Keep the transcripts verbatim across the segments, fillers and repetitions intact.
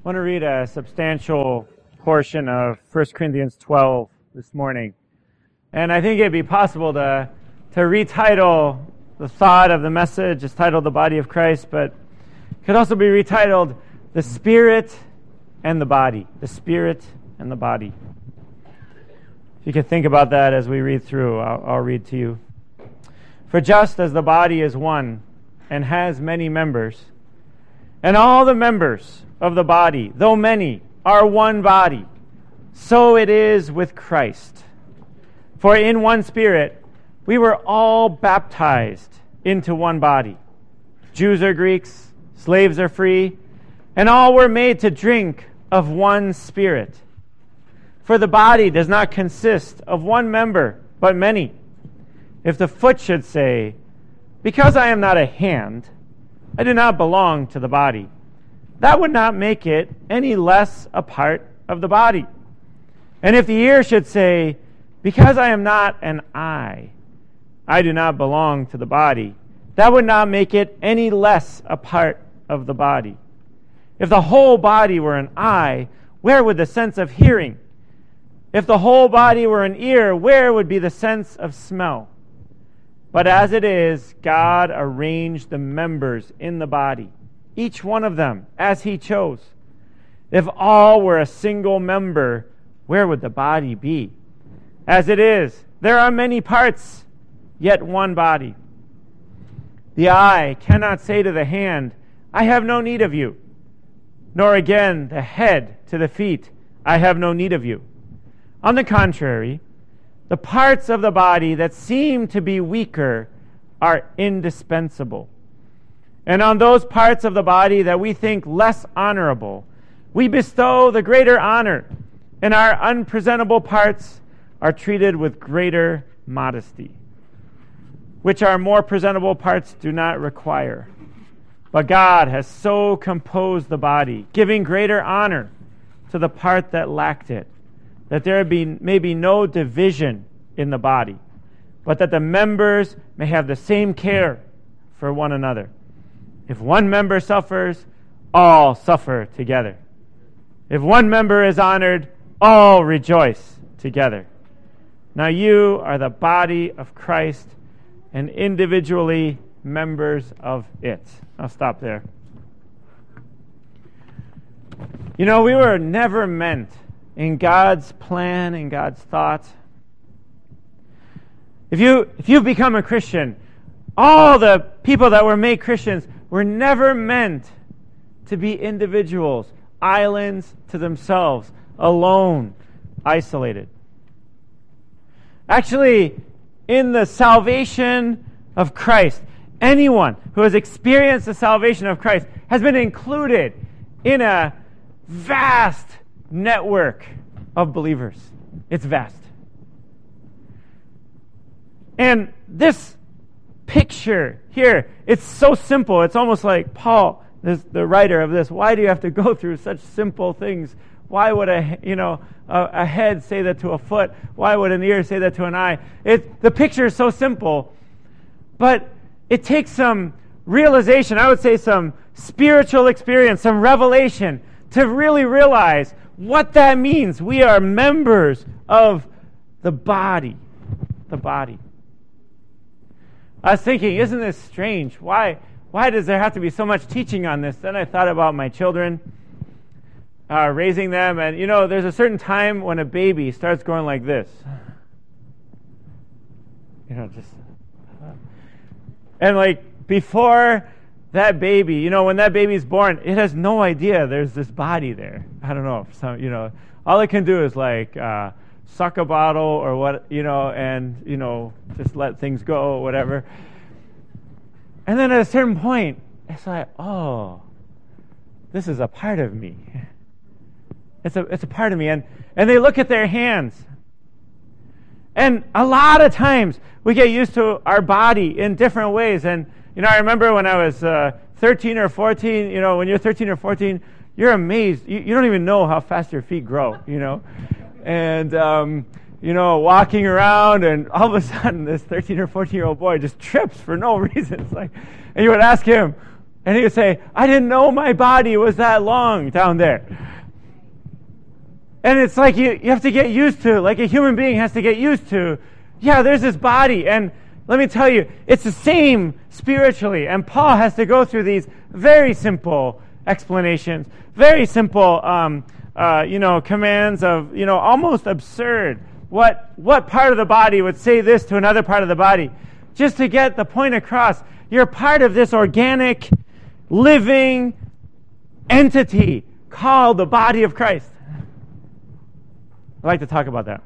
I want to read a substantial portion of First Corinthians twelve this morning. And I think it'd be possible to to retitle the thought of the message. It's titled The Body of Christ, but it could also be retitled The Spirit and the Body. The Spirit and the Body. If you could think about that as we read through, I'll, I'll read to you. For just as the body is one and has many members, and all the members of the body, though many, are one body, so it is with Christ. For in one Spirit we were all baptized into one body. Jews or Greeks, slaves or free, and all were made to drink of one Spirit. For the body does not consist of one member, but many. If the foot should say, "Because I am not a hand, I do not belong to the body," that would not make it any less a part of the body. And if the ear should say, "Because I am not an eye, I do not belong to the body," that would not make it any less a part of the body. If the whole body were an eye, where would the sense of hearing? If the whole body were an ear, where would be the sense of smell? But as it is, God arranged the members in the body, each one of them as He chose. If all were a single member, where would the body be? As it is, there are many parts, yet one body. The eye cannot say to the hand, "I have no need of you," nor again the head to the feet, "I have no need of you." On the contrary, the parts of the body that seem to be weaker are indispensable. And on those parts of the body that we think less honorable, we bestow the greater honor, and our unpresentable parts are treated with greater modesty, which our more presentable parts do not require. But God has so composed the body, giving greater honor to the part that lacked it, that there be, may be no division in the body, but that the members may have the same care for one another. If one member suffers, all suffer together. If one member is honored, all rejoice together. Now you are the body of Christ and individually members of it. I'll stop there. You know, we were never meant in God's plan, in God's thought. If you if you become a Christian, all the people that were made Christians were never meant to be individuals, islands to themselves, alone, isolated. Actually, in the salvation of Christ, anyone who has experienced the salvation of Christ has been included in a vast network of believers. It's vast. And this picture here, it's so simple. It's almost like Paul, this, the writer of this, why do you have to go through such simple things? Why would a you know a, a head say that to a foot? Why would an ear say that to an eye? It the picture is so simple, but it takes some realization, I would say some spiritual experience, some revelation to really realize what that means. We are members of the body. The body. I was thinking, isn't this strange? Why why does there have to be so much teaching on this? Then I thought about my children, uh, raising them. And, you know, there's a certain time when a baby starts going like this. You know, just... Uh, and, like, before that baby, you know, when that baby's born, it has no idea there's this body there. I don't know. If some, you know, all it can do is, like... Uh, suck a bottle or what, you know, and, you know, just let things go or whatever. And then at a certain point, it's like, oh, this is a part of me. It's a it's a part of me. And, and they look at their hands. And a lot of times we get used to our body in different ways. And, you know, I remember when I was uh, thirteen or fourteen, you know, when you're thirteen or fourteen, you're amazed. You, you don't even know how fast your feet grow, you know. And, um, you know, walking around, and all of a sudden this thirteen or fourteen-year-old boy just trips for no reason. It's like, and you would ask him, And he would say, I didn't know my body was that long down there. And it's like you, you have to get used to, like a human being has to get used to, yeah, there's this body. And let me tell you, it's the same spiritually. And Paul has to go through these very simple explanations, very simple, um, uh, you know, commands of, you know, almost absurd. What, what part of the body would say this to another part of the body? Just to get the point across, you're part of this organic, living entity called the body of Christ. I'd like to talk about that.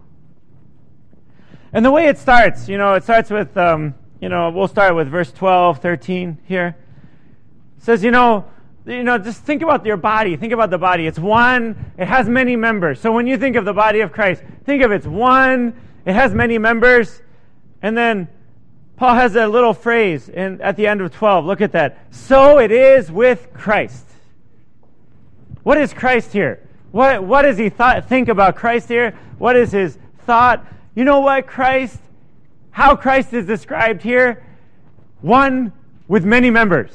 And the way it starts, you know, it starts with, um, you know, we'll start with verse twelve, thirteen here. It says, you know, you know, just think about your body. Think about the body. It's one. It has many members. So when you think of the body of Christ, think of it's one. It has many members. And then Paul has a little phrase in, at the end of twelve. Look at that. So it is with Christ. What is Christ here? What, what does he thought, think about Christ here? What is his thought? You know what Christ, how Christ is described here? One with many members.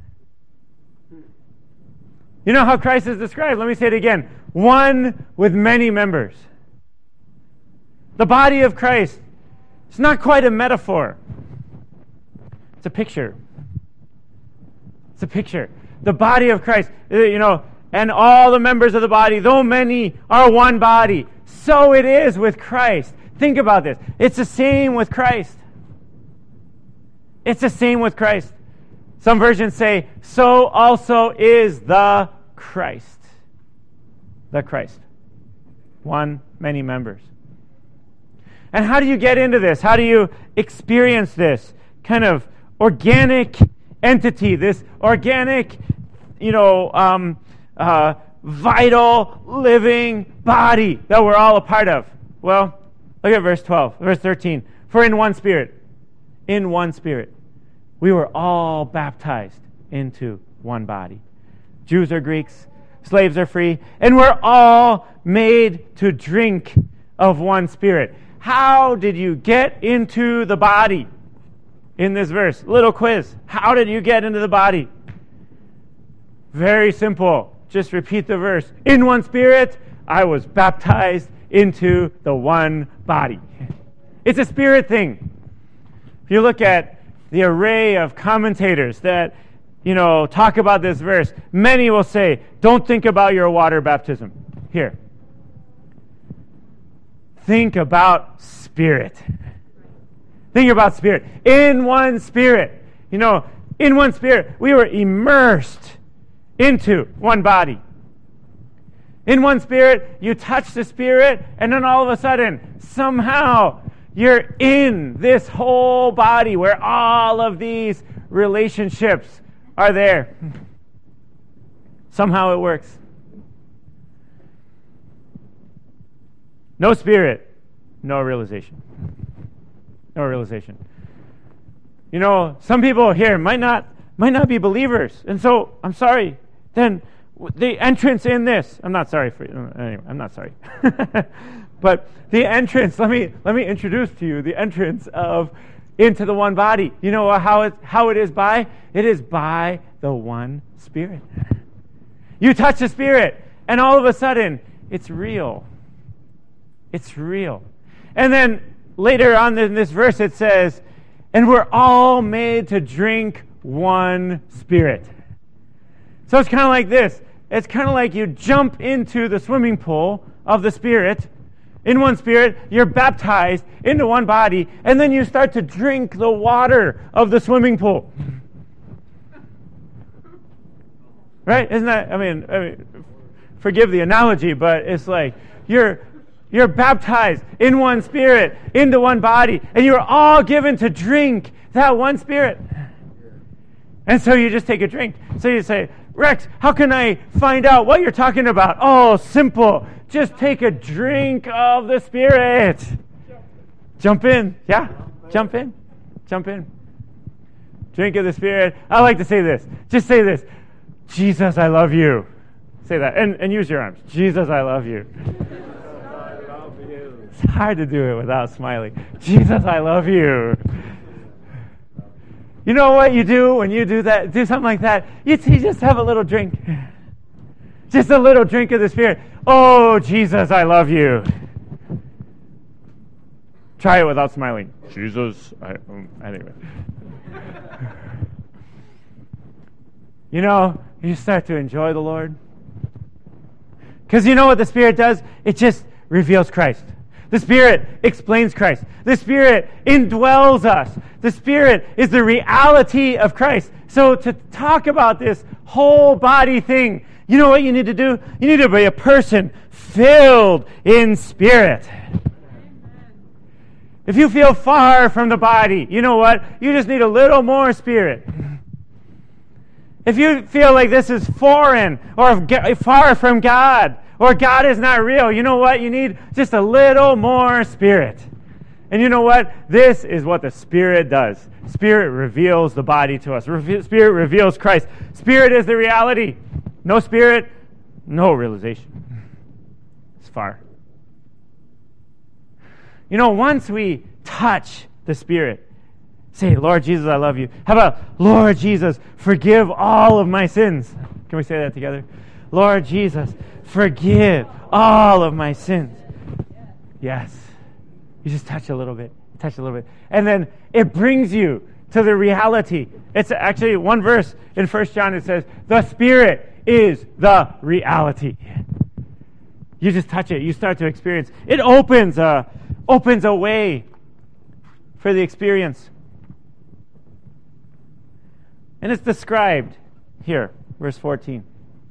You know how Christ is described? Let me say it again. One with many members. The body of Christ. It's not quite a metaphor. It's a picture. It's a picture. The body of Christ, you know, and all the members of the body, though many, are one body. So it is with Christ. Think about this. It's the same with Christ. It's the same with Christ. Some versions say, so also is the Christ. The Christ. One, many members. And how do you get into this? How do you experience this kind of organic entity, this organic, you know, um, uh, vital, living body that we're all a part of? Well, look at verse twelve, verse thirteen. For in one Spirit, in one Spirit, we were all baptized into one body. Jews or Greeks, slaves or free, and we're all made to drink of one Spirit. How did you get into the body? In this verse, little quiz. How did you get into the body? Very simple. Just repeat the verse. In one Spirit, I was baptized into the one body. It's a spirit thing. If you look at the array of commentators that, you know, talk about this verse, many will say, don't think about your water baptism. Here. Think about Spirit. Think about Spirit. In one Spirit. You know, in one Spirit, we were immersed into one body. In one Spirit, you touch the Spirit, and then all of a sudden, somehow, you're in this whole body where all of these relationships are there. Somehow it works. No Spirit, no realization. No realization. You know, some people here might not might not be believers, and so I'm sorry. Then the entrance in this, I'm not sorry for you. Anyway, I'm not sorry. But the entrance, let me let me introduce to you the entrance of into the one body. You know how it how it is by? It is by the one Spirit. You touch the Spirit, and all of a sudden, it's real. It's real. And then later on in this verse it says, and we're all made to drink one Spirit. So it's kind of like this. It's kind of like you jump into the swimming pool of the Spirit. In one Spirit, you're baptized into one body, and then you start to drink the water of the swimming pool. Right? Isn't that, I mean, I mean, forgive the analogy, but it's like you're you're baptized in one Spirit, into one body, and you're all given to drink that one Spirit. And so you just take a drink. So you say, Rex, how can I find out what you're talking about? Oh, simple. Just take a drink of the Spirit. Jump in. Yeah, jump in. Jump in. Drink of the Spirit. I like to say this. Just say this. Jesus, I love you. Say that. And, and use your arms. Jesus, I love you. It's hard to do it without smiling. Jesus, I love you. You know what you do when you do that? Do something like that. You, you just have a little drink. Just a little drink of the Spirit. Oh, Jesus, I love you. Try it without smiling. Jesus, I, um, anyway. You know, you start to enjoy the Lord. Because you know what the Spirit does? It just reveals Christ. The Spirit explains Christ. The Spirit indwells us. The Spirit is the reality of Christ. So to talk about this whole body thing, you know what you need to do? You need to be a person filled in Spirit. If you feel far from the body, you know what? You just need a little more Spirit. If you feel like this is foreign or far from God, or God is not real, you know what? You need just a little more Spirit. And you know what? This is what the Spirit does. Spirit reveals the body to us. Re- Spirit reveals Christ. Spirit is the reality. No Spirit, no realization. It's far. You know, once we touch the Spirit, say, Lord Jesus, I love you. How about, Lord Jesus, forgive all of my sins? Can we say that together? Lord Jesus, forgive all of my sins. Yes. You just touch a little bit, touch a little bit. And then it brings you to the reality. It's actually one verse in First John. It says, the Spirit is the reality. You just touch it. You start to experience. It opens a, opens a way for the experience. And it's described here, verse fourteen.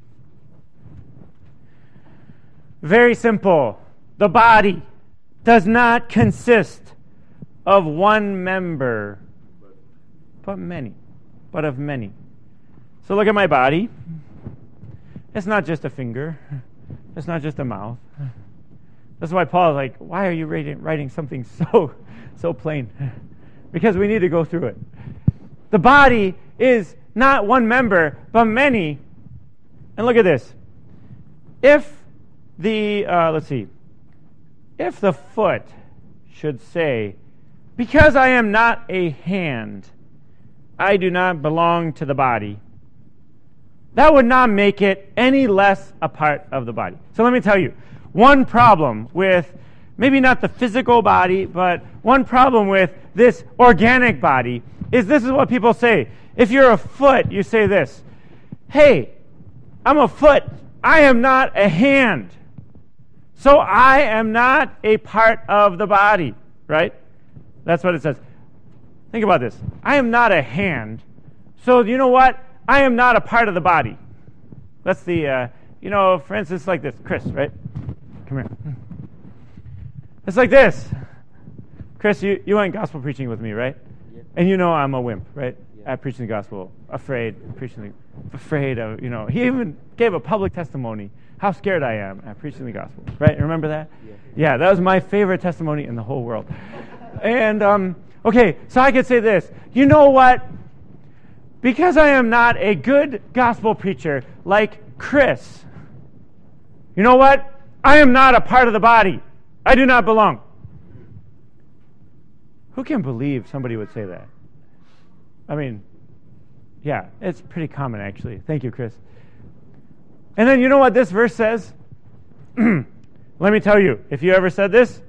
Very simple. The body does not consist of one member, but many, but of many. So look at my body. It's not just a finger. It's not just a mouth. That's why Paul's like, why are you writing, writing something so, so plain? Because we need to go through it. The body is not one member, but many. And look at this. If the, uh, let's see, if the foot should say, because I am not a hand, I do not belong to the body, that would not make it any less a part of the body. So let me tell you, one problem with maybe not the physical body, but one problem with this organic body is this is what people say. If you're a foot, you say this, hey, I'm a foot. I am not a hand. So I am not a part of the body, right? That's what it says. Think about this. I am not a hand. So you know what? I am not a part of the body. That's the, uh, you know, for instance, like this. Chris, right? Come here. It's like this. Chris, you, you went gospel preaching with me, right? Yeah. And you know I'm a wimp, right? Yeah. At preaching the gospel. Afraid, preaching the, afraid of, you know, he even gave a public testimony how scared I am at preaching the gospel, right? Remember that? Yeah, yeah, that was my favorite testimony in the whole world. And, um, okay, so I could say this. You know what? Because I am not a good gospel preacher like Chris, you know what? I am not a part of the body. I do not belong. Who can believe somebody would say that? I mean, yeah, it's pretty common, actually. Thank you, Chris. And then you know what this verse says? Let me tell you, if you ever said this,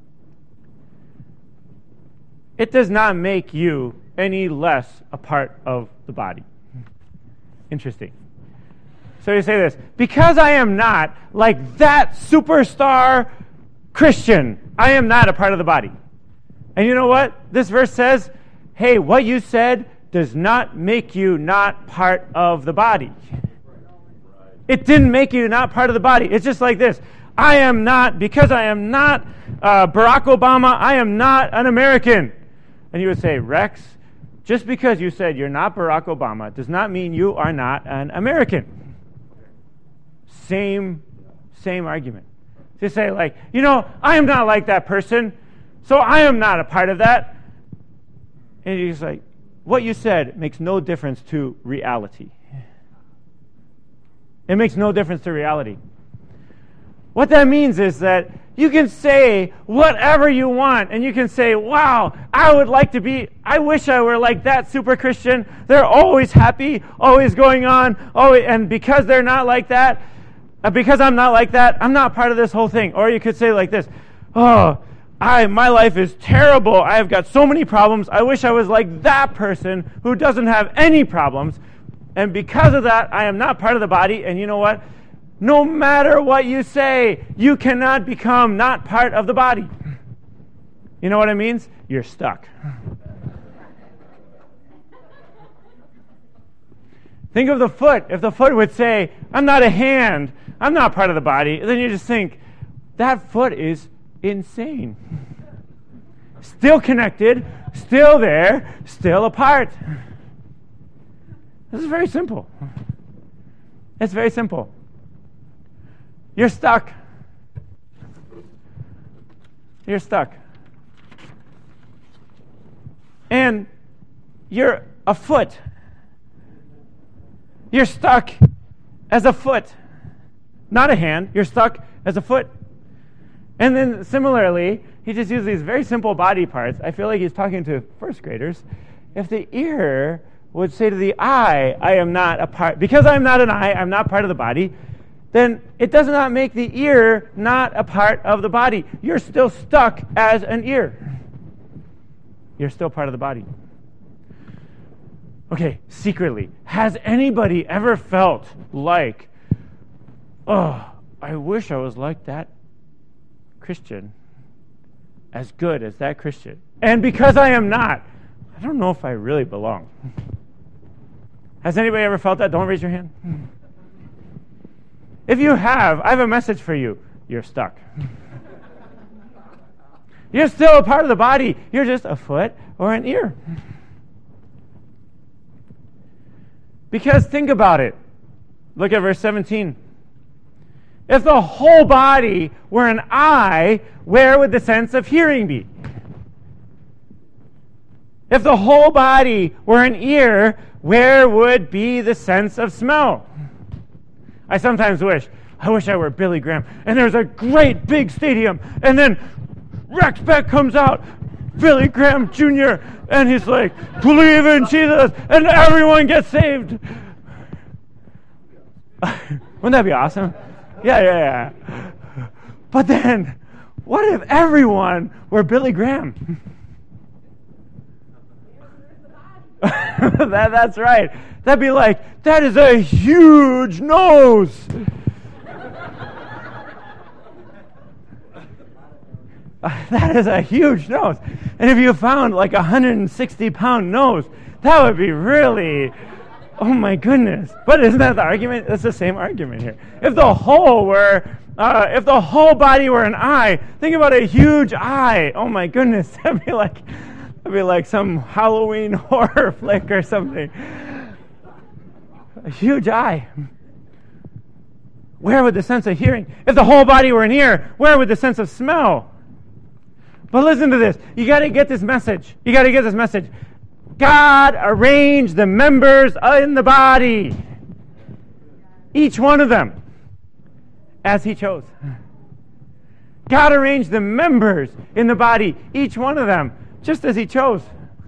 it does not make you any less a part of the body. Interesting. So you say this, because I am not like that superstar Christian, I am not a part of the body. And you know what? This verse says, hey, what you said does not make you not part of the body. It didn't make you not part of the body. It's just like this. I am not, because I am not uh, Barack Obama, I am not an American. And you would say, Rex, just because you said you're not Barack Obama does not mean you are not an American. Same, same argument. To say like, you know, I am not like that person, so I am not a part of that. And you're just like, what you said makes no difference to reality. It makes no difference to reality. What that means is that You can say whatever you want, and you can say, wow, I would like to be, I wish I were like that super Christian. They're always happy, always going on, always, and because they're not like that, uh, because I'm not like that, I'm not part of this whole thing. Or you could say like this, oh, I, my life is terrible. I have got so many problems. I wish I was like that person who doesn't have any problems. And because of that, I am not part of the body. And you know what? No matter what you say, you cannot become not part of the body. You know what it means? You're stuck. Think of the foot. If the foot would say, I'm not a hand, I'm not part of the body, then you just think, that foot is insane. Still connected, still there, still apart. This is very simple. It's very simple. You're stuck. You're stuck. And you're a foot. You're stuck as a foot. Not a hand. You're stuck as a foot. And then similarly, he just used these very simple body parts. I feel like he's talking to first graders. If the ear would say to the eye, I am not a part, because I'm not an eye, I'm not part of the body, then it does not make the ear not a part of the body. You're still stuck as an ear. You're still part of the body. Okay, secretly, has anybody ever felt like, oh, I wish I was like that Christian, as good as that Christian. And because I am not, I don't know if I really belong. Has anybody ever felt that? Don't raise your hand. If you have, I have a message for you. You're stuck. You're still a part of the body. You're just a foot or an ear. Because think about it. Look at verse seventeen. If the whole body were an eye, where would the sense of hearing be? If the whole body were an ear, where would be the sense of smell? I sometimes wish, I wish I were Billy Graham, and there's a great big stadium, and then Rex Beck comes out, Billy Graham Junior, and he's like, believe in Jesus, and everyone gets saved. Wouldn't that be awesome? Yeah, yeah, yeah. But then, what if everyone were Billy Graham? that, that's right. That'd be like, that is a huge nose. That is a huge nose. And if you found like a one hundred sixty pound nose, that would be really, oh my goodness. But isn't that the argument? It's the same argument here. If the whole were, uh, if the whole body were an eye, think about a huge eye. Oh my goodness. That'd be like, that'd be like some Halloween horror flick or something. A huge eye. Where would the sense of hearing? If the whole body were an ear, where would the sense of smell? But listen to this. You got to get this message. You got to get this message. God arranged the members in the body, each one of them, as He chose. God arranged the members in the body, each one of them, just as He chose.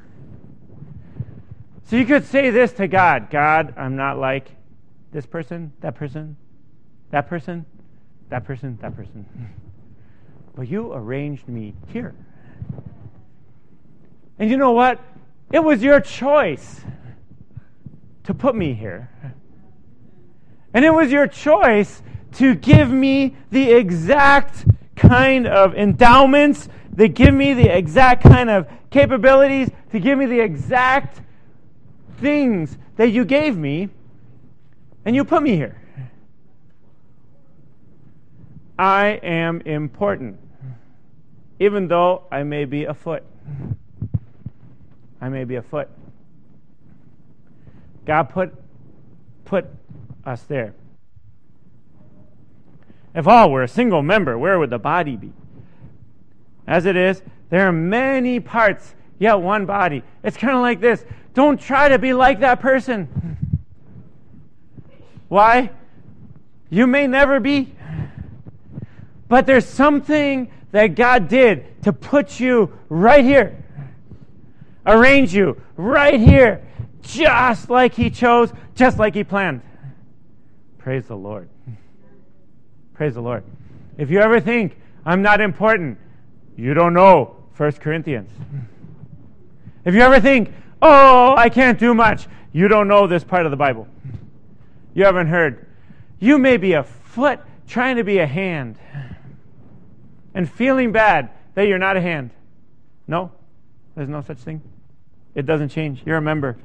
So you could say this to God. God, I'm not like this person, that person, that person, that person, that person. But you arranged me here. And you know what? It was your choice to put me here. And it was your choice to give me the exact kind of endowments, to give me the exact kind of capabilities, to give me the exact things that you gave me, and you put me here. I am important, even though I may be a foot. I may be a foot. God put put us there. If all were a single member, where would the body be? As it is, there are many parts, yet one body. It's kind of like this. Don't try to be like that person. Why? You may never be. But there's something that God did to put you right here. Arrange you right here. Just like He chose, just like He planned. Praise the Lord. Praise the Lord. If you ever think, I'm not important, you don't know First Corinthians. If you ever think, oh, I can't do much, you don't know this part of the Bible. You haven't heard. You may be a foot trying to be a hand and feeling bad that you're not a hand. No, there's no such thing. It doesn't change. You're a member.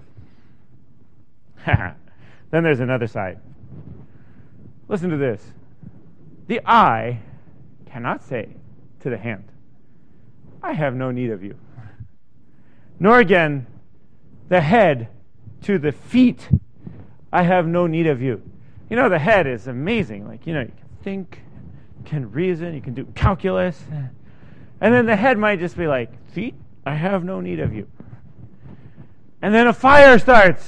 Then there's another side. Listen to this. The eye cannot say to the hand, I have no need of you. Nor again the head to the feet, I have no need of you. You know, the head is amazing. Like, you know, you can think, you can reason, you can do calculus. And then the head might just be like, feet, I have no need of you. And then a fire starts.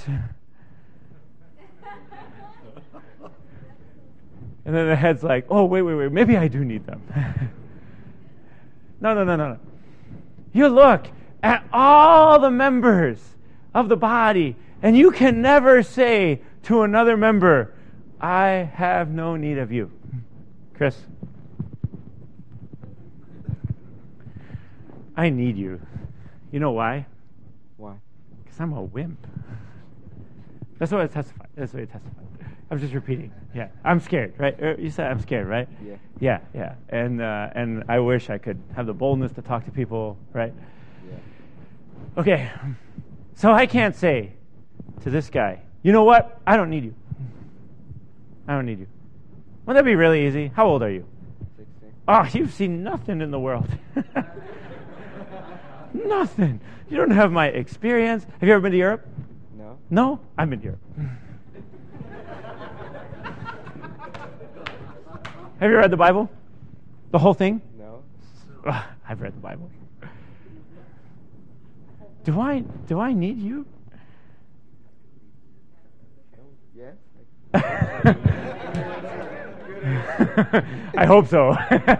And then the head's like, oh, wait, wait, wait, maybe I do need them. No, no, no, no, no. You look at all the members of the body, and you can never say to another member, I have no need of you. Chris? I need you. You know why? Why? Because I'm a wimp. That's what I testified. That's what I testified. I'm just repeating. Yeah, I'm scared, right? Uh, You said I'm scared, right? Yeah. Yeah, yeah. And uh, and I wish I could have the boldness to talk to people, right? Yeah. Okay, so I can't say to this guy, you know what? I don't need you. I don't need you. Wouldn't that be really easy? How old are you? sixteen. Oh, you've seen nothing in the world. Nothing. You don't have my experience. Have you ever been to Europe? No. No? I've been to Europe. Have you read the Bible? The whole thing? No. Ugh, I've read the Bible. Do I do I need you? Yes. I hope so.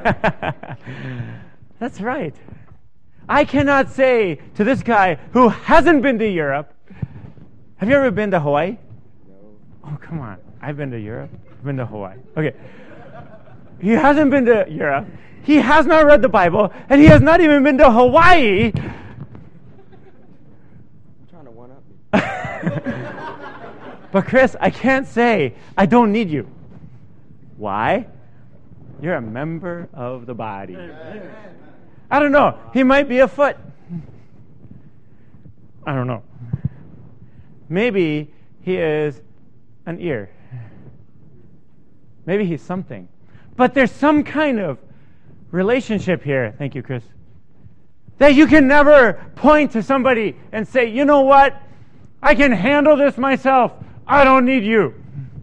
That's right. I cannot say to this guy who hasn't been to Europe, have you ever been to Hawaii? No. Oh, come on. I've been to Europe. I've been to Hawaii. Okay. He hasn't been to Europe. He has not read the Bible, and he has not even been to Hawaii. You're trying to one up me. But Chris, I can't say I don't need you. Why? You're a member of the body. I don't know. He might be a foot. I don't know. Maybe he is an ear. Maybe he's something. But there's some kind of relationship here. Thank you, Chris. That you can never point to somebody and say, you know what? I can handle this myself. I don't need you.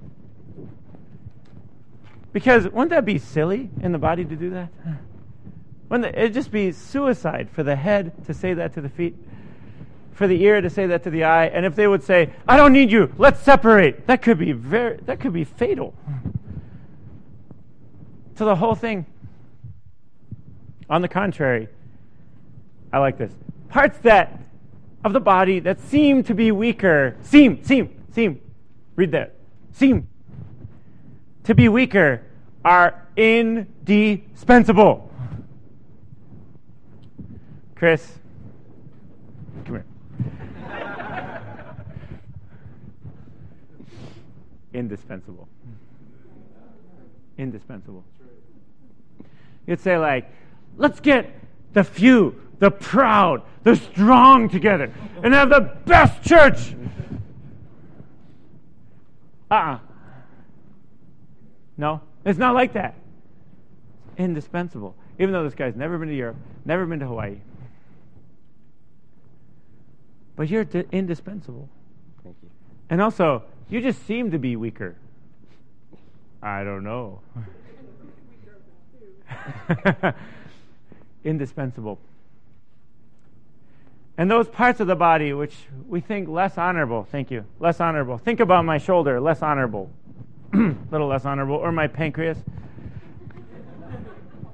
Because wouldn't that be silly in the body to do that? Wouldn't it just be suicide for the head to say that to the feet? For the ear to say that to the eye? And if they would say, I don't need you, let's separate. That could be very that could be fatal to the whole thing. On the contrary, I like this. Parts that of the body that seem to be weaker, seem, seem, seem, read that, seem to be weaker are indispensable. Chris, come here. Indispensable. Indispensable. You'd say like, let's get the few, the proud, the strong together and have the best church. Uh-uh. No, it's not like that. Indispensable. Even though this guy's never been to Europe, never been to Hawaii. But you're d- indispensable. Thank you. And also, you just seem to be weaker. I don't know. Indispensable. And those parts of the body which we think less honorable, thank you, less honorable. Think about my shoulder, less honorable. A little less honorable. Or my pancreas.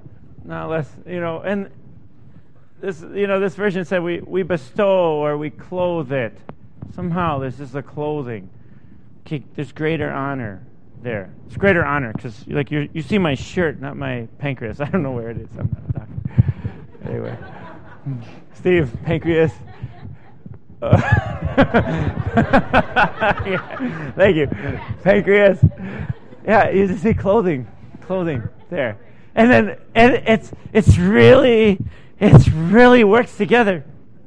not less, you know, and this, you know, this version said we, we bestow or we clothe it. Somehow there's just a clothing. Okay, there's greater honor there. It's greater honor because, like, you you see my shirt, not my pancreas. I don't know where it is. I'm not a doctor. Anyway, Steve, pancreas. Uh, yeah, thank you, pancreas. Yeah, you just see clothing, clothing there, and then and it's it's really it's really works together.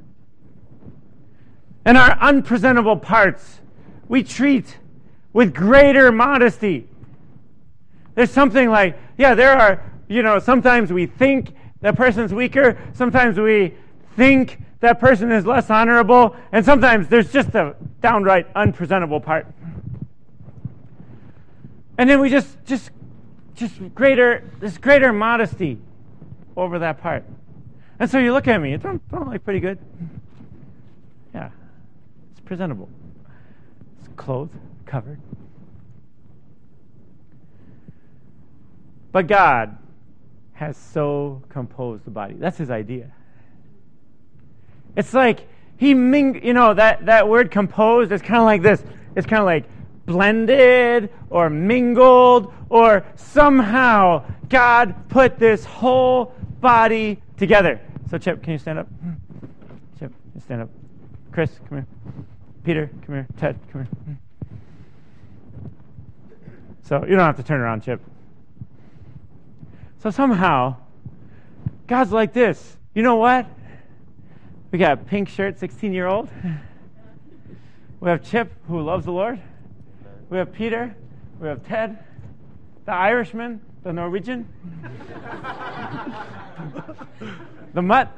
And our unpresentable parts, we treat with greater modesty. There's something like, yeah, there are, you know, sometimes we think that person's weaker, sometimes we think that person is less honorable, and sometimes there's just a downright unpresentable part. And then we just, just, just greater, this greater modesty over that part. And so you look at me, it don't, don't look pretty good. Yeah, it's presentable. It's clothed, covered. But God has so composed the body. That's his idea. It's like he ming, you know, that, that word composed is kind of like this. It's kind of like blended or mingled, or somehow God put this whole body together. So Chip, can you stand up? Chip, can you stand up? Chris, come here. Peter, come here. Ted, come here. So you don't have to turn around, Chip. So somehow, God's like this. You know what? We got a pink shirt, sixteen-year-old. We have Chip, who loves the Lord. We have Peter. We have Ted, the Irishman, the Norwegian, the mutt.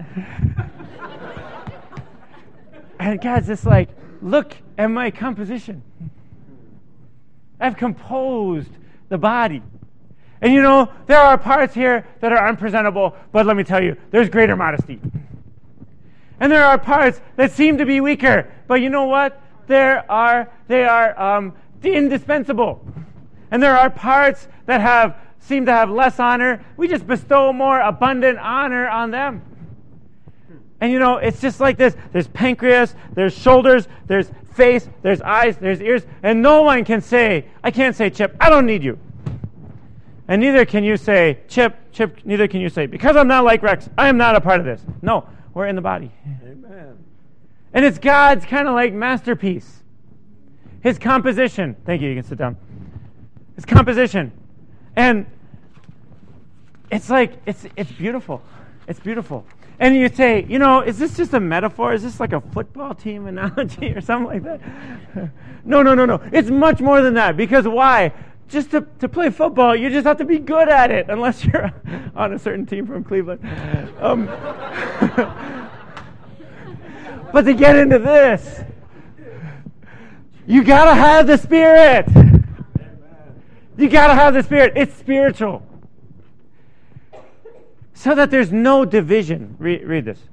And God's just like, look at my composition. I've composed the body. And you know, there are parts here that are unpresentable, but let me tell you, there's greater modesty. And there are parts that seem to be weaker, but you know what? There are they are um, indispensable. And there are parts that have seem to have less honor. We just bestow more abundant honor on them. And you know, it's just like this. There's pancreas, there's shoulders, there's face, there's eyes, there's ears, and no one can say, I can't say, Chip, I don't need you. And neither can you say, Chip, Chip, neither can you say, because I'm not like Rex, I am not a part of this. No, we're in the body. Amen. And it's God's kind of like masterpiece. His composition. Thank you, you can sit down. His composition. And it's like, it's it's beautiful. It's beautiful. And you say, you know, is this just a metaphor? Is this like a football team analogy or something like that? No, no, no, no. It's much more than that. Because why? Just to, to play football, you just have to be good at it, unless you're on a certain team from Cleveland. Um, but to get into this, you got to have the Spirit. You got to have the Spirit. It's spiritual. So that there's no division. Read, read this.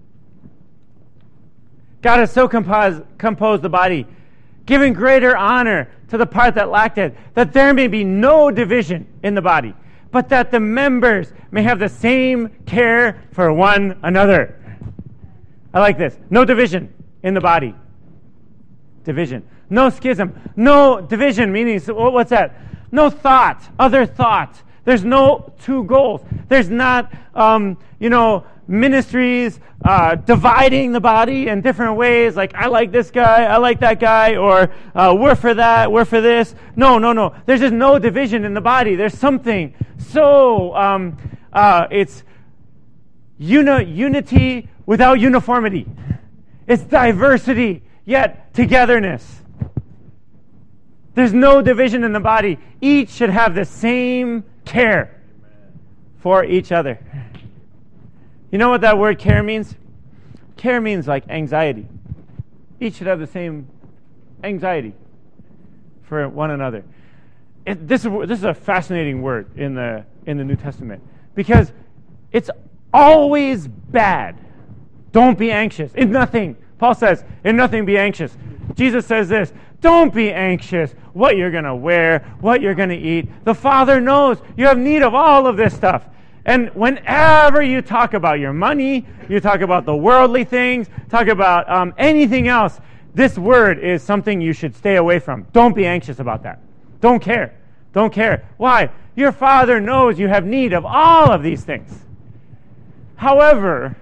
God has so compos- composed the body, giving greater honor to the part that lacked it, that there may be no division in the body, but that the members may have the same care for one another. I like this. No division in the body. Division. No schism. No division, meaning, what's that? No thought, other thought. There's no two goals. There's not, um, you know, ministries uh, dividing the body in different ways, like I like this guy, I like that guy, or uh, we're for that, we're for this. No, no, no. There's just no division in the body. There's something so, um, uh, it's uni- unity without uniformity. It's diversity, yet togetherness. There's no division in the body. Each should have the same care for each other. You know what that word care means? Care means like anxiety. Each should have the same anxiety for one another. It, this, is, this is a fascinating word in the in the New Testament because it's always bad. Don't be anxious. In nothing. Paul says, in nothing be anxious. Jesus says this, don't be anxious what you're going to wear, what you're going to eat. The Father knows you have need of all of this stuff. And whenever you talk about your money, you talk about the worldly things, talk about um, anything else, this word is something you should stay away from. Don't be anxious about that. Don't care. Don't care. Why? Your Father knows you have need of all of these things. However,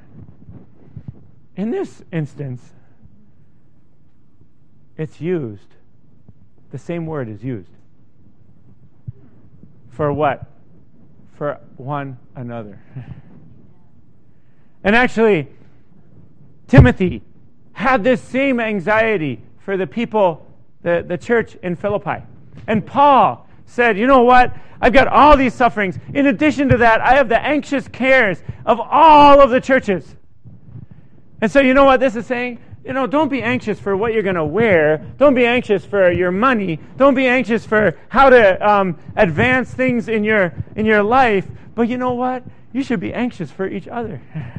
in this instance, it's used. The same word is used. For what? For one another. And actually, Timothy had this same anxiety for the people, the, the church in Philippi. And Paul said, you know what? I've got all these sufferings. In addition to that, I have the anxious cares of all of the churches. And so you know what this is saying? You know, don't be anxious for what you're going to wear. Don't be anxious for your money. Don't be anxious for how to um, advance things in your in your life. But you know what? You should be anxious for each other.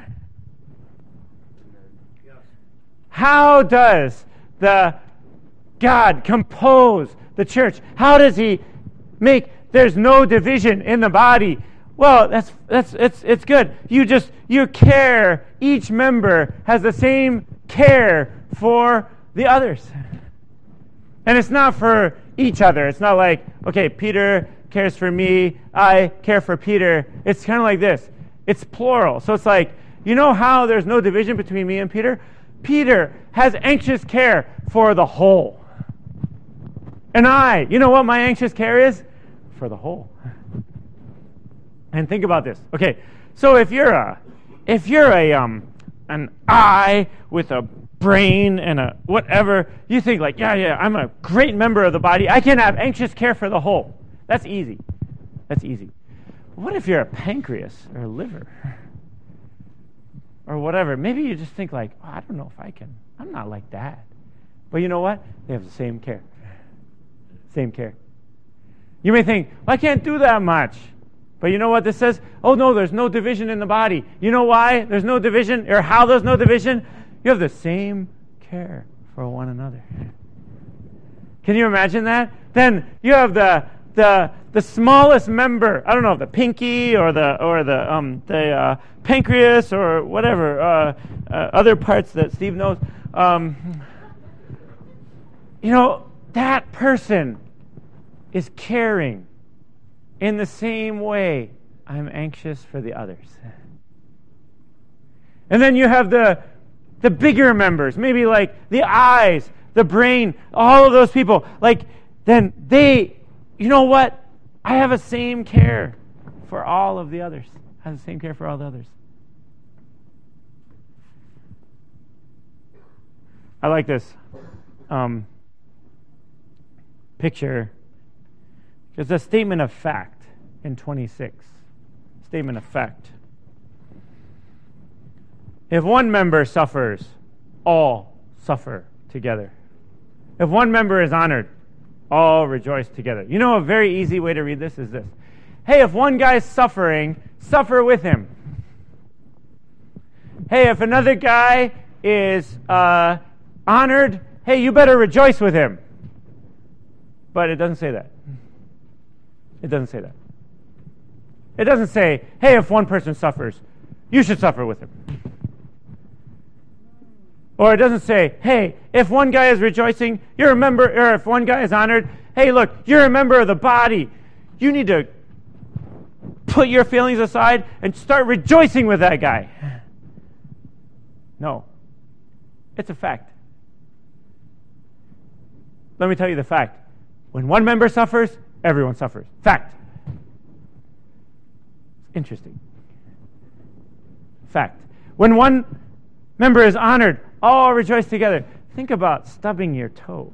How does the God compose the church? How does He make there's no division in the body? Well, that's that's it's it's good. You just you care. Each member has the same care for the others. And it's not for each other. It's not like, okay, Peter cares for me, I care for Peter. It's kind of like this. It's plural. So it's like, you know how there's no division between me and Peter? Peter has anxious care for the whole. And I, you know what my anxious care is? For the whole. And think about this. Okay, so if you're a if you're a um an eye with a brain and a whatever, you think like, yeah, yeah, I'm a great member of the body. I can have anxious care for the whole. That's easy. That's easy. What if you're a pancreas or a liver or whatever? Maybe you just think like, oh, I don't know if I can. I'm not like that. But you know what? They have the same care. Same care. You may think, well, I can't do that much. But you know what this says? Oh, no, there's no division in the body. You know why there's no division, or how there's no division? You have the same care for one another. Can you imagine that? Then you have the the the smallest member. I don't know, the pinky or the or the um the uh, pancreas or whatever uh, uh, other parts that Steve knows. Um, you know, that person is caring. In the same way, I'm anxious for the others. And then you have the the bigger members, maybe like the eyes, the brain, all of those people. Like, then they, you know what? I have the same care for all of the others. I have the same care for all the others. I like this um, picture. It's a statement of fact in twenty-six. Statement of fact. If one member suffers, all suffer together. If one member is honored, all rejoice together. You know, a very easy way to read this is this. Hey, if one guy's suffering, suffer with him. Hey, if another guy is uh, honored, hey, you better rejoice with him. But it doesn't say that. It doesn't say that. It doesn't say, hey, if one person suffers, you should suffer with him. Or it doesn't say, hey, if one guy is rejoicing, you're a member, or if one guy is honored, hey, look, you're a member of the body. You need to put your feelings aside and start rejoicing with that guy. No. It's a fact. Let me tell you the fact. When one member suffers, everyone suffers. Fact. Interesting. Fact. When one member is honored, all rejoice together. Think about stubbing your toe.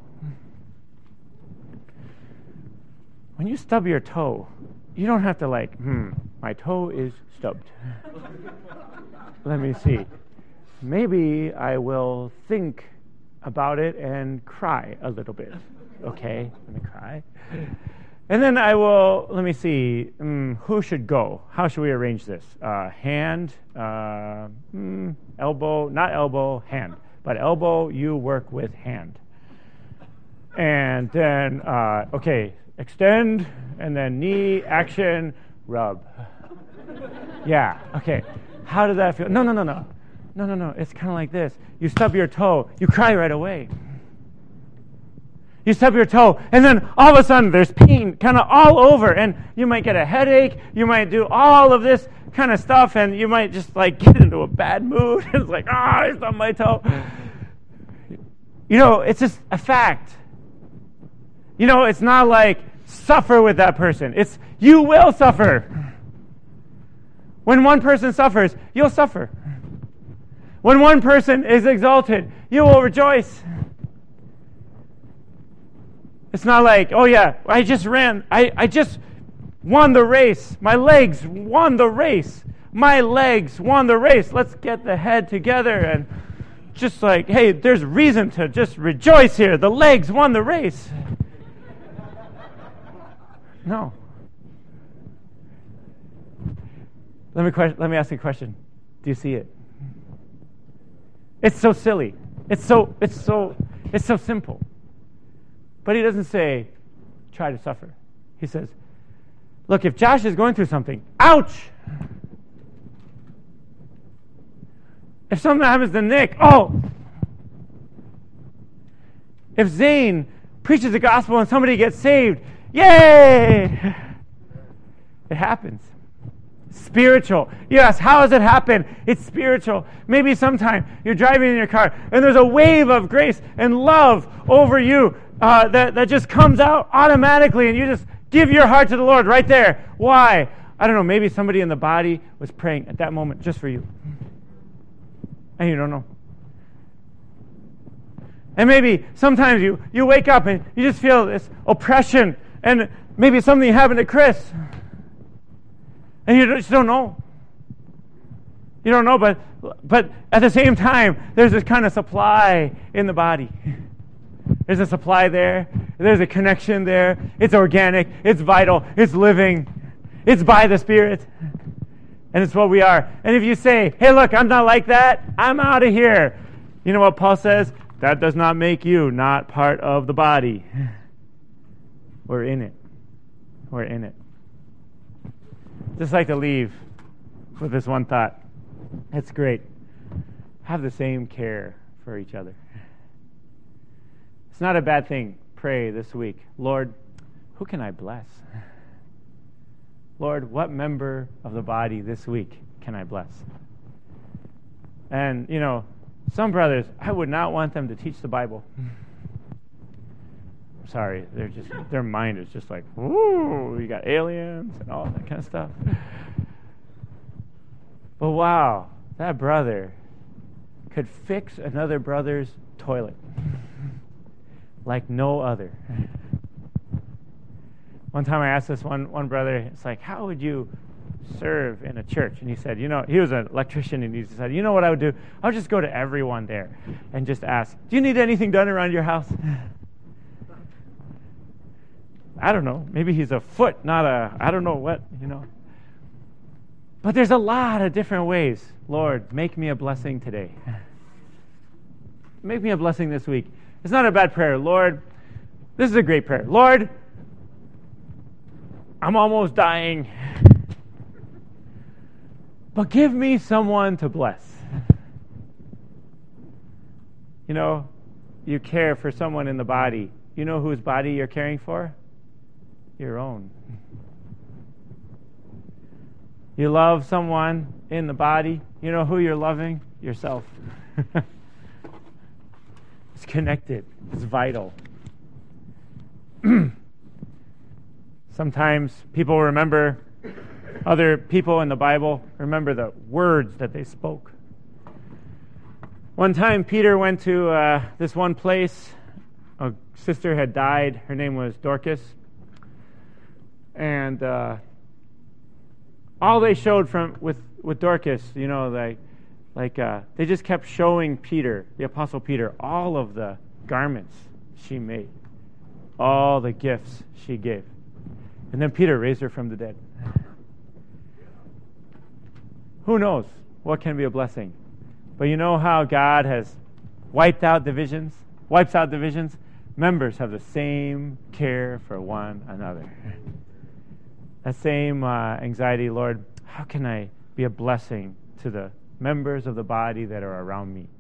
When you stub your toe, you don't have to like, hmm, my toe is stubbed. Let me see. Maybe I will think about it and cry a little bit. Okay, let me cry. And then I will, let me see, um, who should go? How should we arrange this? Uh, hand, uh, mm, elbow, not elbow, hand. But elbow, you work with hand. And then, uh, okay, extend, and then knee, action, rub. Yeah, okay. How does that feel? No, no, no, no. No, no, no. It's kind of like this. You stub your toe, you cry right away. You stub your toe, and then all of a sudden there's pain kind of all over, and you might get a headache. You might do all of this kind of stuff, and you might just like get into a bad mood. It's like, ah, oh, I stubbed my toe. You know, it's just a fact. You know, it's not like suffer with that person. It's you will suffer. When one person suffers, you'll suffer. When one person is exalted, you will rejoice. It's not like, oh yeah, I just ran. I, I just won the race. My legs won the race. My legs won the race. Let's get the head together and just like, hey, there's reason to just rejoice here. The legs won the race. No. Let me question, let me ask you a question. Do you see it? It's so silly. It's so it's so it's so simple. But he doesn't say, try to suffer. He says, look, if Josh is going through something, ouch! If something happens to Nick, oh! If Zane preaches the gospel and somebody gets saved, yay! It happens. Spiritual. Yes, how does it happen? It's spiritual. Maybe sometime you're driving in your car and there's a wave of grace and love over you uh, that, that just comes out automatically, and you just give your heart to the Lord right there. Why? I don't know. Maybe somebody in the body was praying at that moment just for you. And you don't know. And maybe sometimes you, you wake up and you just feel this oppression, and maybe something happened to Chris. And you just don't know. You don't know, but but at the same time, there's this kind of supply in the body. There's a supply there. There's a connection there. It's organic. It's vital. It's living. It's by the Spirit. And it's what we are. And if you say, hey, look, I'm not like that, I'm out of here. You know what Paul says? That does not make you not part of the body. We're in it. We're in it. Just like to leave with this one thought. It's great. Have the same care for each other. It's not a bad thing. Pray this week. Lord, who can I bless? Lord, what member of the body this week can I bless? And, you know, some brothers, I would not want them to teach the Bible. Sorry, they're just their mind is just like, ooh, you got aliens and all that kind of stuff. But wow, that brother could fix another brother's toilet like no other. One time I asked this one one brother, it's like, how would you serve in a church? And he said, you know, he was an electrician, and he said, you know what I would do? I would just go to everyone there and just ask, do you need anything done around your house? I don't know. Maybe he's a foot, not a, I don't know what, you know. But there's a lot of different ways. Lord, make me a blessing today. Make me a blessing this week. It's not a bad prayer. Lord, this is a great prayer. Lord, I'm almost dying. But give me someone to bless. You know, you care for someone in the body. You know whose body you're caring for? Your own. You love someone in the body. You know who you're loving? Yourself. It's connected. It's vital. Sometimes people remember other people in the Bible, remember the words that they spoke. One time Peter went to uh, this one place. A sister had died. Her name was Dorcas. And uh, all they showed from with, with Dorcas, you know, like, like uh, they just kept showing Peter, the Apostle Peter, all of the garments she made, all the gifts she gave. And then Peter raised her from the dead. Who knows what can be a blessing? But you know how God has wiped out divisions, wipes out divisions? Members have the same care for one another. That same uh, anxiety, Lord, how can I be a blessing to the members of the body that are around me?